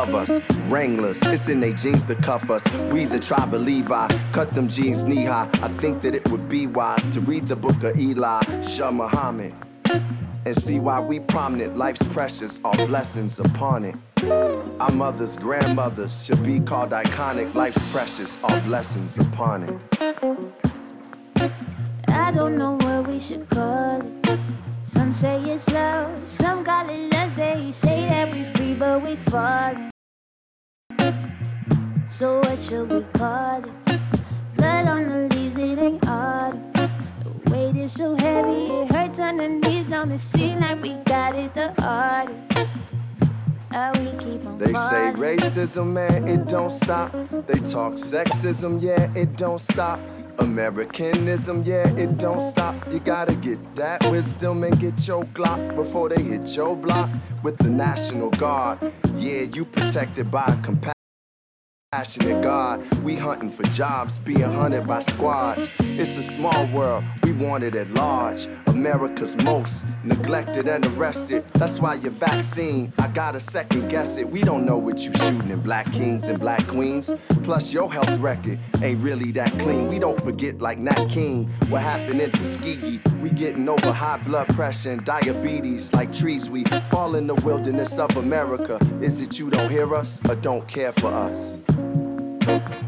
above us. Wranglers, it's in they jeans to cuff us. We the tribe of Levi, cut them jeans knee high. I think that it would be wise to read the book of Eli, Shah Muhammad, and see why we prominent. Life's precious, all blessings upon it. Our mothers, grandmothers should be called iconic. Life's precious, all blessings upon it. I don't know what we should call it. Some say it's love, some call it lust. They say that we free, but we falling. So what should we call it? Blood on the leaves, it ain't autumn. The weight is so heavy, it hurts underneath. Don't it seem like we got it, the artist? We keep on they say falling. racism, man, it don't stop. They talk sexism, yeah, it don't stop. Americanism, yeah, it don't stop. You gotta get that wisdom and get your Glock before they hit your block with the National Guard. Yeah, you protected by a compassionate God. We hunting for jobs, being hunted by squads. It's a small world, we want it at large. America's most neglected and arrested. That's why your vaccine, I gotta second guess it. We don't know what you shooting in black kings and black queens. Plus your health record ain't really that clean. We don't forget like Nat King, what happened in Tuskegee. We getting over high blood pressure and diabetes like trees. We fall in the wilderness of America. Is it you don't hear us or don't care for us?